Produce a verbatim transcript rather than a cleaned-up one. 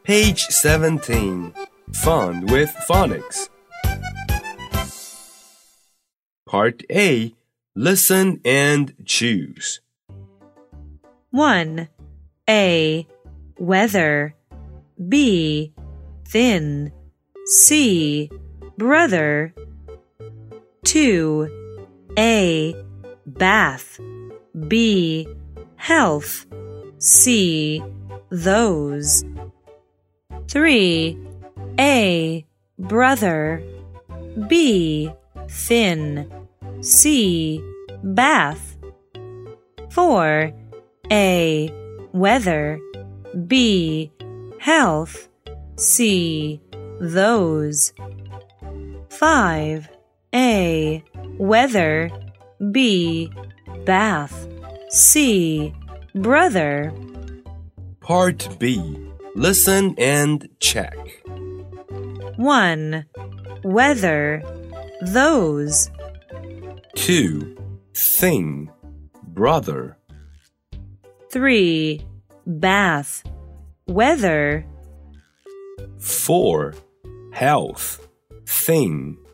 Page seventeen. Fun with phonics. Part A. Listen and choose. one. A. Weather. B. Thin. C. Brother. two. A. Bath. B. Health. C. Those. three. A. Brother. B. Thin. C. Bath. four. A. Weather. B. Health. C. Those. five. A. Weather. B. Bath. C. Brother. Part B. Listen and check. one. Weather. Those. two. Thing. Brother. three. Bath. Weather. four. Health. Thing.